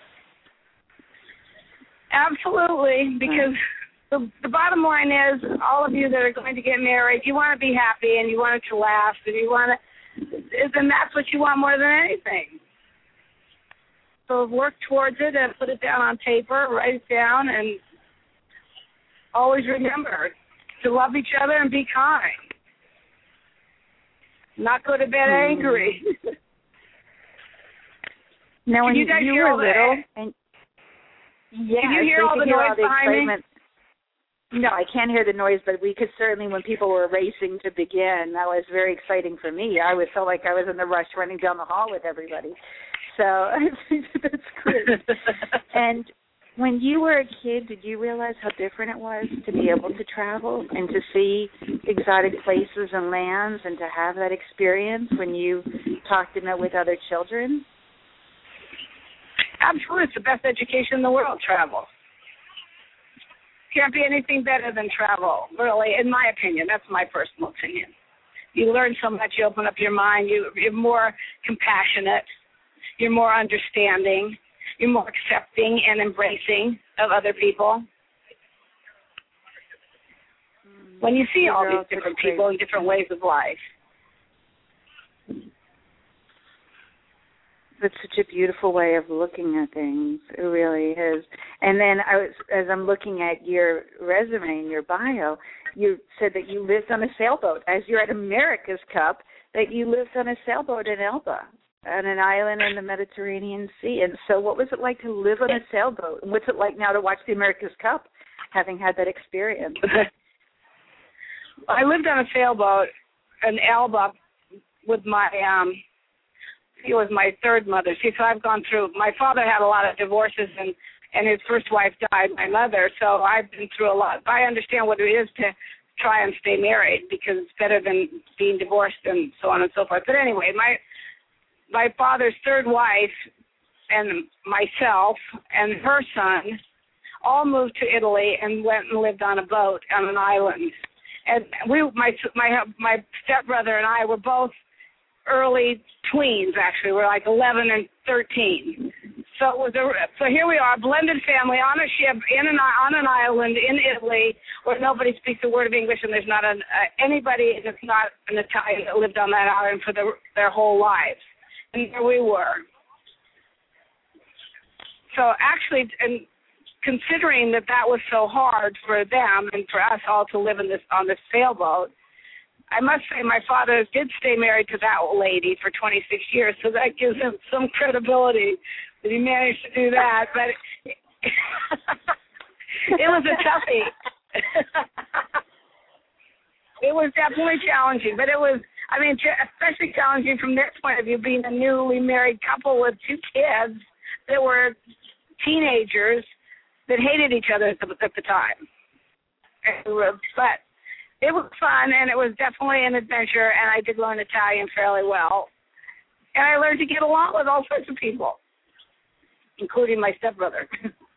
Absolutely, because the bottom line is all of you that are going to get married, you want to be happy and you want it to last and you want to, and that's what you want more than anything. So work towards it and put it down on paper, write it down, and always remember to love each other and be kind. Not go to bed angry. Now, when you were little, and can you hear all the noise behind me? No, I can't hear the noise, but we could certainly, when people were racing to begin, that was very exciting for me. I felt like I was in the rush running down the hall with everybody. So I think that's great. And when you were a kid, did you realize how different it was to be able to travel and to see exotic places and lands and to have that experience when you talked with other children? Absolutely. It's the best education in the world, travel. Can't be anything better than travel, really, in my opinion. That's my personal opinion. You learn so much. You open up your mind. You're more compassionate. You're more understanding. You're more accepting and embracing of other people. When you see all these different people and different ways of life. It's such a beautiful way of looking at things. It really is. And then as I'm looking at your resume and your bio, you said that you lived on a sailboat. As you're at America's Cup, that you lived on a sailboat in Elba, on an island in the Mediterranean Sea. And so what was it like to live on a sailboat? And what's it like now to watch the America's Cup, having had that experience? I lived on a sailboat in Elba with my it was my third mother. See, so I've gone through, my father had a lot of divorces and his first wife died, my mother, so I've been through a lot. But I understand what it is to try and stay married because it's better than being divorced and so on and so forth. But anyway, my father's third wife and myself and her son all moved to Italy and went and lived on a boat on an island. And my stepbrother and I were both early tweens, actually. We're like 11 and 13. So here we are, a blended family on a ship on an island in Italy where nobody speaks a word of English and there's not anybody that's not an Italian that lived on that island for their whole lives. And there we were. So actually, and considering that was so hard for them and for us all to live on this sailboat, I must say my father did stay married to that lady for 26 years, so that gives him some credibility that he managed to do that. But it was a toughie. It was definitely challenging, but it was, especially challenging from their point of view, being a newly married couple with two kids that were teenagers that hated each other at the time. But it was fun, and it was definitely an adventure, and I did learn Italian fairly well. And I learned to get along with all sorts of people, including my stepbrother.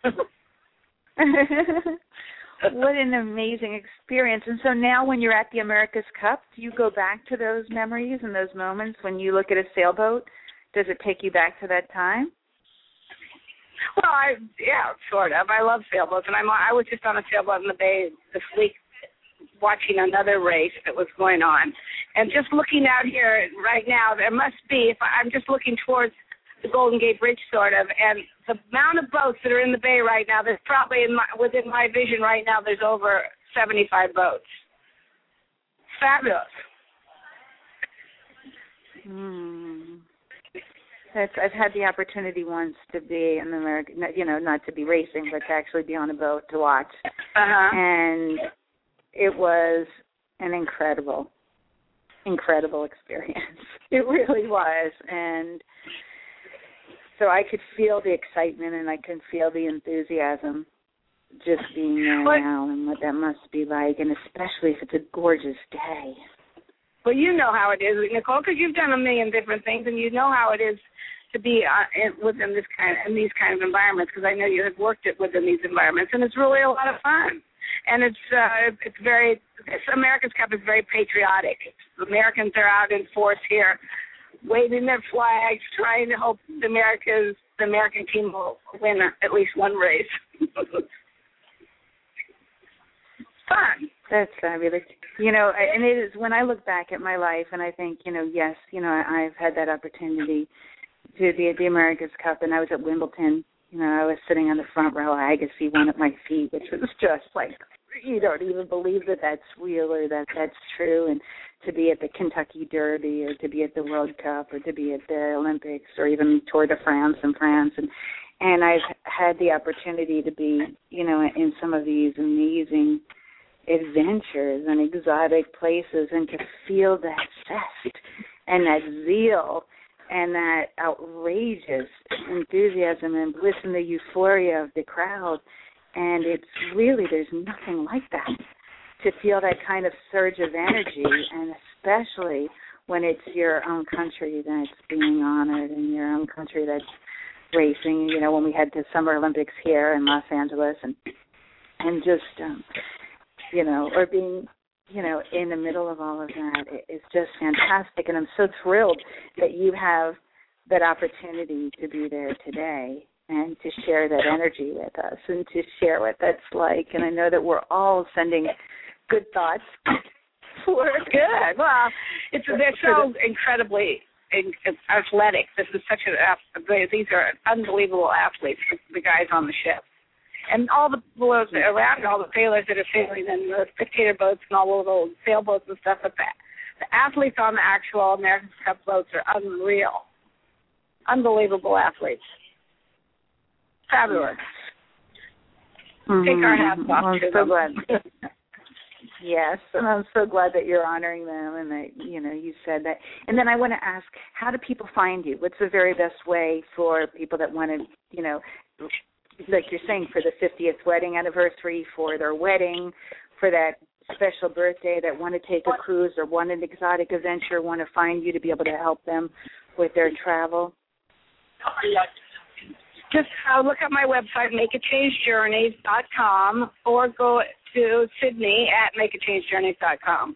What an amazing experience. And so now when you're at the America's Cup, do you go back to those memories and those moments when you look at a sailboat? Does it take you back to that time? Well, yeah, sort of. I love sailboats, and I was just on a sailboat in the bay this week, watching another race that was going on. And just looking out here right now, there must be, if I'm just looking towards the Golden Gate Bridge sort of, and the amount of boats that are in the bay right now, there's probably within my vision right now, there's over 75 boats. Fabulous. I've had the opportunity once to be in America, not to be racing, but to actually be on a boat to watch. And it was an incredible experience. It really was. And so I could feel the excitement and I could feel the enthusiasm just being there now and what that must be like, and especially if it's a gorgeous day. Well, you know how it is, Nicole, because you've done a million different things, and you know how it is to be within these kind of environments, because I know you have worked within these environments, and it's really a lot of fun. And America's Cup is very patriotic. The Americans are out in force here, waving their flags, trying to hope the American team will win at least one race. Fun. That's fabulous. And it is, when I look back at my life and I think, yes, I've had that opportunity to be at the America's Cup, and I was at Wimbledon. I was sitting on the front row. I could see one at my feet, which was just like, you don't even believe that that's real or that that's true. And to be at the Kentucky Derby, or to be at the World Cup, or to be at the Olympics, or even Tour de France in France. And I've had the opportunity to be, in some of these amazing adventures and exotic places, and to feel that zest and that zeal and that outrageous enthusiasm and bliss and the euphoria of the crowd. And it's really, there's nothing like that, to feel that kind of surge of energy, and especially when it's your own country that's being honored and your own country that's racing. When we had the Summer Olympics here in Los Angeles, and just or being, in the middle of all of that, it's just fantastic. And I'm so thrilled that you have that opportunity to be there today and to share that energy with us and to share what that's like. And I know that we're all sending good thoughts for good. Well, they're so incredibly athletic. This is these are unbelievable athletes, the guys on the ship. And all the boats around, all the sailors that are sailing, and the spectator boats and all of those sailboats and stuff like that. The athletes on the actual America's Cup boats are unreal. Unbelievable athletes. Fabulous. Take our hats off to them. Glad. Yes, and I'm so glad that you're honoring them, and that, you said that. And then I want to ask, how do people find you? What's the very best way for people that want to, like you're saying, for the 50th wedding anniversary, for their wedding, for that special birthday, that want to take a cruise or want an exotic adventure, want to find you to be able to help them with their travel? Just look at my website, makeachangejourneys.com, or go to Sydney at makeachangejourneys.com.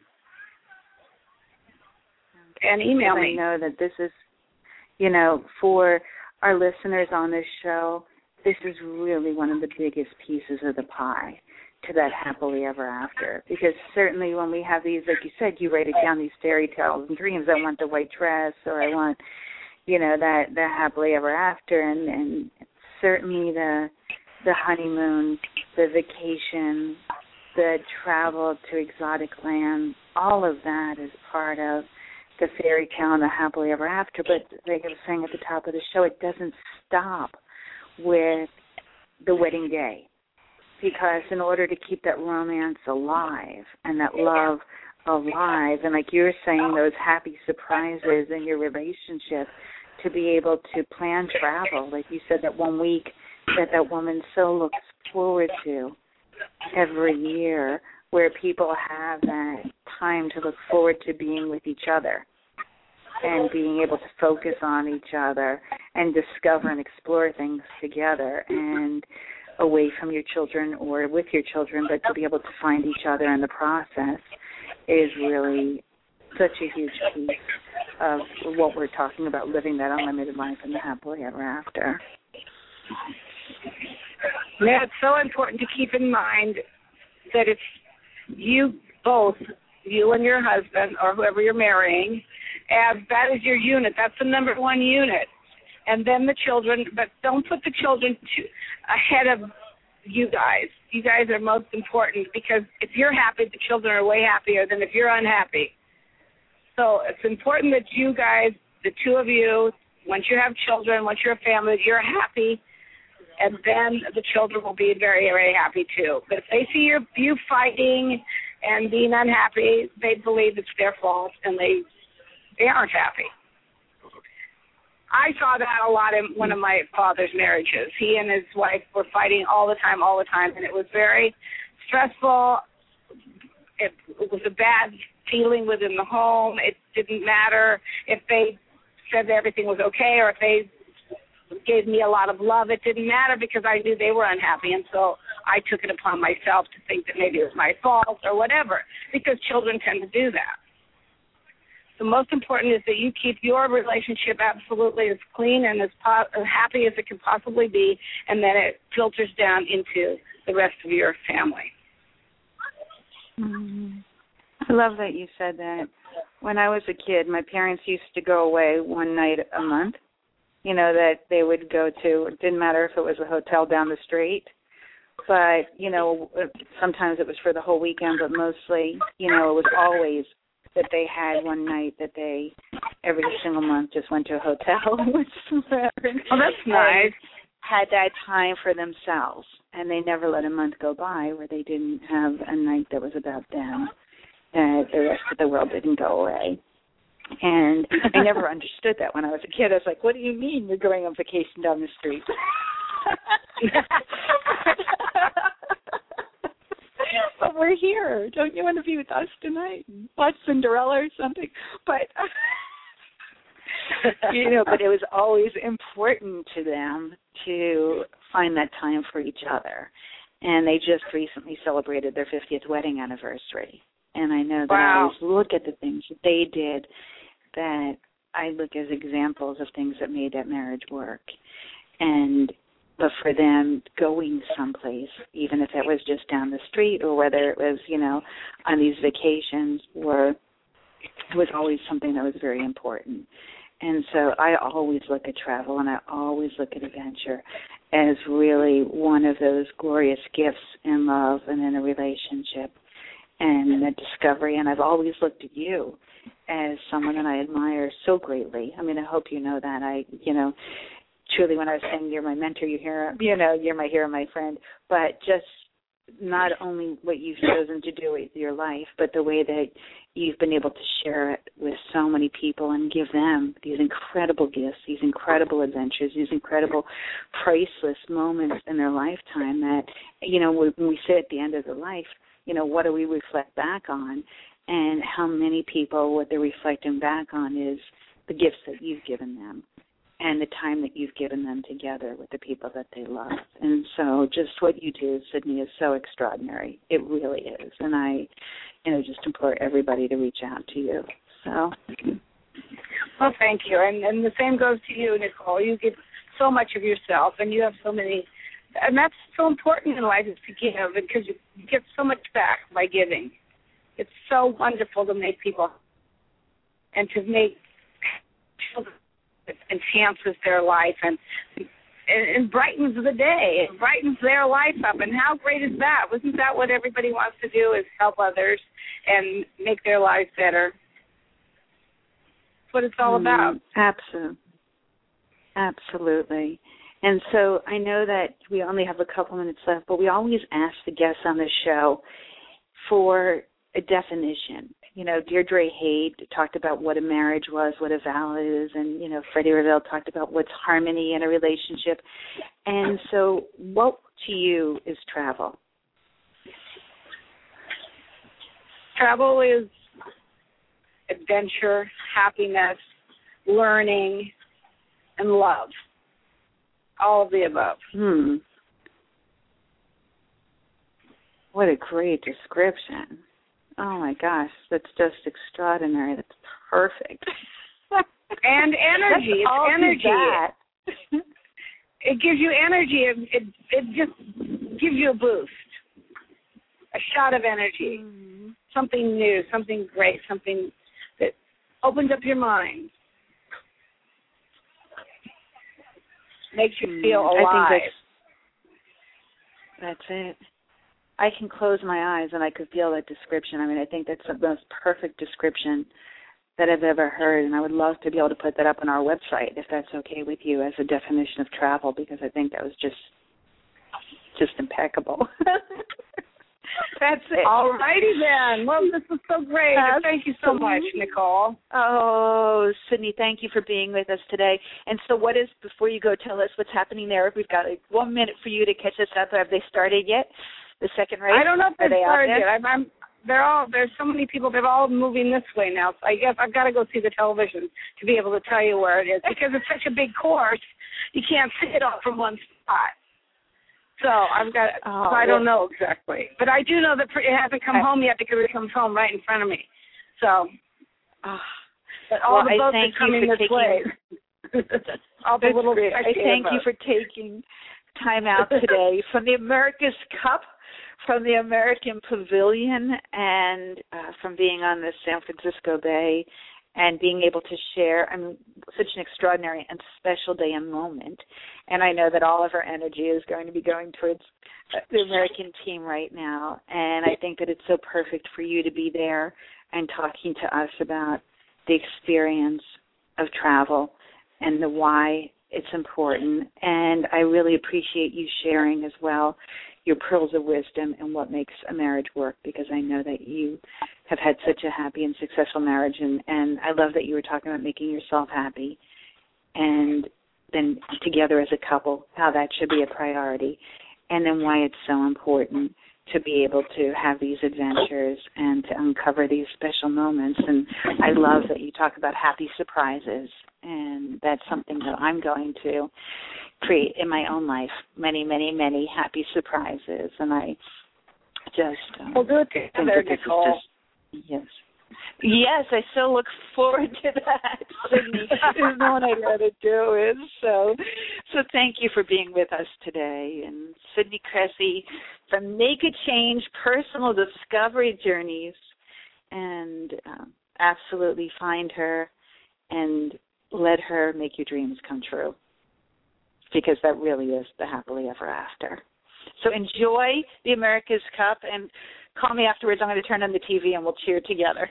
And email me. I know that this is, for our listeners on this show, this is really one of the biggest pieces of the pie to that happily ever after. Because certainly when we have these, like you said, you write it down, these fairy tales and dreams. I want the white dress, or I want, that the happily ever after, and certainly the honeymoon, the vacation, the travel to exotic lands, all of that is part of the fairy tale and the happily ever after. But like I was saying at the top of the show, it doesn't stop with the wedding day, because in order to keep that romance alive and that love alive, and like you were saying, those happy surprises in your relationship, to be able to plan travel, like you said, that 1 week that woman so looks forward to every year, where people have that time to look forward to being with each other and being able to focus on each other and discover and explore things together, and away from your children or with your children, but to be able to find each other in the process is really such a huge piece of what we're talking about, living that unlimited life and the happily ever after. Yeah, it's so important to keep in mind that it's you both you and your husband or whoever you're marrying, as that is your unit. That's the number one unit. And then the children, but don't put the children ahead of you guys. You guys are most important, because if you're happy, the children are way happier than if you're unhappy. So it's important that you guys, the two of you, once you have children, once you're a family, you're happy, and then the children will be very, very happy too. But if they see you fighting and being unhappy, they believe it's their fault, and they aren't happy. I saw that a lot in one of my father's marriages. He and his wife were fighting all the time, and it was very stressful. It was a bad feeling within the home. It didn't matter if they said that everything was okay or if they gave me a lot of love. It didn't matter, because I knew they were unhappy, and so I took it upon myself to think that maybe it was my fault or whatever, because children tend to do that. The most important is that you keep your relationship absolutely as clean and as happy as it can possibly be, and then it filters down into the rest of your family. Mm-hmm. I love that you said that. When I was a kid, my parents used to go away one night a month, that they would go to. It didn't matter if it was a hotel down the street, but, sometimes it was for the whole weekend, but mostly, it was always that they had one night that they, every single month, just went to a hotel. Oh, that's nice. Had that time for themselves, and they never let a month go by where they didn't have a night that was about them, that the rest of the world didn't go away. And I never understood that when I was a kid. I was like, what do you mean you're going on vacation down the street? But we're here. Don't you want to be with us tonight and watch Cinderella or something? But, but it was always important to them to find that time for each other. And they just recently celebrated their 50th wedding anniversary. And I know that I always look at the things that they did that I look as examples of things that made that marriage work. But for them, going someplace, even if it was just down the street or whether it was, on these vacations, was always something that was very important. And so I always look at travel and I always look at adventure as really one of those glorious gifts in love and in a relationship and the discovery. And I've always looked at you as someone that I admire so greatly. I mean, I hope you know that. Truly, when I was saying you're my mentor, you're my hero, my friend, but just not only what you've chosen to do with your life, but the way that you've been able to share it with so many people and give them these incredible gifts, these incredible adventures, these incredible priceless moments in their lifetime that, when we say at the end of the life, what do we reflect back on? And how many people, what they're reflecting back on is the gifts that you've given them and the time that you've given them together with the people that they love. And so just what you do, Sydney, is so extraordinary. It really is. And I, just implore everybody to reach out to you. So. Well, thank you. And the same goes to you, Nicole. You give so much of yourself, and you have so many, and that's so important in life, is to give, because you get so much back by giving. It's so wonderful to make people, and to make children, it enhances their life and brightens the day. It brightens their life up. And how great is that? Isn't that what everybody wants to do, is help others and make their lives better? That's what it's all about. Absolutely. And so I know that we only have a couple minutes left, but we always ask the guests on the show for a definition. Deirdre Haid talked about what a marriage was, what a vow is, and, Freddie Ravel talked about what's harmony in a relationship. And so what to you is travel? Travel is adventure, happiness, learning, and love. All of the above. What a great description. Oh, my gosh, that's just extraordinary. That's perfect. And energy. It's energy. It gives you energy. It just gives you a boost. a shot of energy, something new, something great, something that opens up your mind, makes you feel alive. I think that's it. I can close my eyes and I could feel that description. I mean, I think that's the most perfect description that I've ever heard, and I would love to be able to put that up on our website if that's okay with you as a definition of travel, because I think that was just impeccable. That's it. All righty then. Well, this was so great. Thank you so much, Nicole. Oh, Sydney, thank you for being with us today. And so before you go, tell us what's happening there. We've got 1 minute for you to catch us up. Have they started yet, the second race? I don't know if they've started yet. There's so many people, they're all moving this way now. So I guess I've got to go see the television to be able to tell you where it is, because it's such a big course, you can't see it all from one spot. So I don't know exactly. But I do know that it hasn't come home yet, because it comes home right in front of me. So, but all the boats are coming this way. All the little I thank you for taking time out today from the America's Cup, from the American Pavilion, and from being on the San Francisco Bay and being able to share. I mean, such an extraordinary and special day and moment. And I know that all of our energy is going to be going towards the American team right now. And I think that it's so perfect for you to be there and talking to us about the experience of travel and the why it's important. And I really appreciate you sharing as well your pearls of wisdom and what makes a marriage work, because I know that you have had such a happy and successful marriage, and I love that you were talking about making yourself happy and then together as a couple, how that should be a priority, and then why it's so important to be able to have these adventures and to uncover these special moments. And I love that you talk about happy surprises, and that's something that I'm going to create in my own life, many, many, many happy surprises. And I just we'll do it together, Nicole. Yes, I so look forward to that, Sydney. There's no one I'd rather do it. So thank you for being with us today. And Sydney Cressy from Make a Change Personal Discovery Journeys. And absolutely find her and let her make your dreams come true, because that really is the happily ever after. So enjoy the America's Cup, and call me afterwards. I'm going to turn on the TV and we'll cheer together.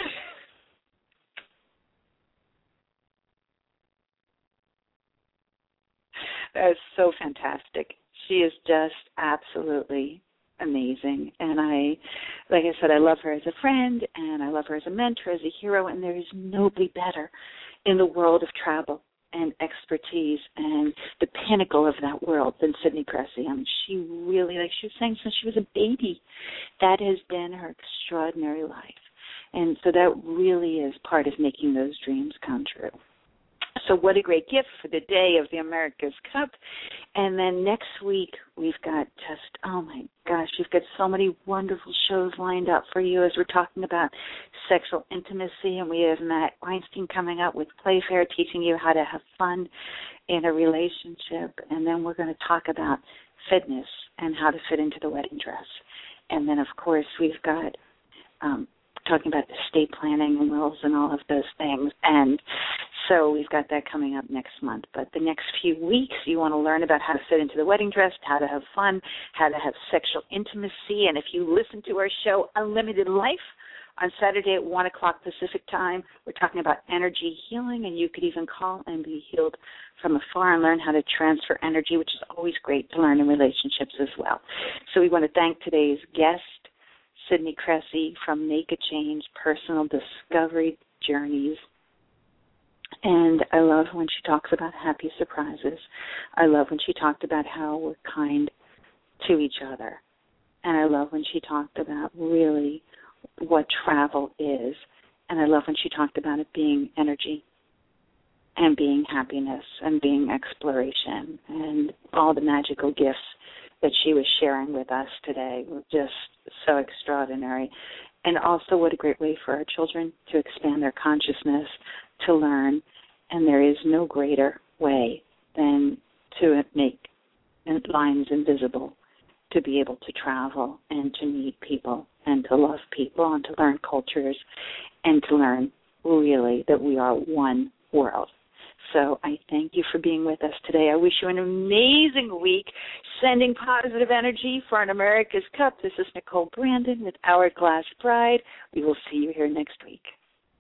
That is so fantastic. She is just absolutely amazing. And like I said, I love her as a friend, and I love her as a mentor, as a hero, and there is nobody better in the world of travel and expertise and the pinnacle of that world than Sydney Cressy. I mean, she really, like she was saying, since she was a baby, that has been her extraordinary life. And so that really is part of making those dreams come true. So what a great gift for the day of the America's Cup. And then next week we've got just, oh my gosh, we've got so many wonderful shows lined up for you as we're talking about sexual intimacy. And we have Matt Weinstein coming up with Playfair, teaching you how to have fun in a relationship. And then we're going to talk about fitness and how to fit into the wedding dress. And then, of course, we've got talking about estate planning and wills and all of those things. And so we've got that coming up next month. But the next few weeks, you want to learn about how to fit into the wedding dress, how to have fun, how to have sexual intimacy. And if you listen to our show, Unlimited Life, on Saturday at 1 o'clock Pacific time, we're talking about energy healing, and you could even call and be healed from afar and learn how to transfer energy, which is always great to learn in relationships as well. So we want to thank today's guest, Sydney Cressy from Make a Change Personal Discovery Journeys. And I love when she talks about happy surprises. I love when she talked about how we're kind to each other. And I love when she talked about really what travel is. And I love when she talked about it being energy and being happiness and being exploration, and all the magical gifts that she was sharing with us today were just so extraordinary. And also what a great way for our children to expand their consciousness, to learn. And there is no greater way than to make lines invisible to be able to travel and to meet people and to love people and to learn cultures and to learn really that we are one world. So I thank you for being with us today. I wish you an amazing week, sending positive energy for an America's Cup. This is Nicole Brandon with Hourglass Bride. We will see you here next week.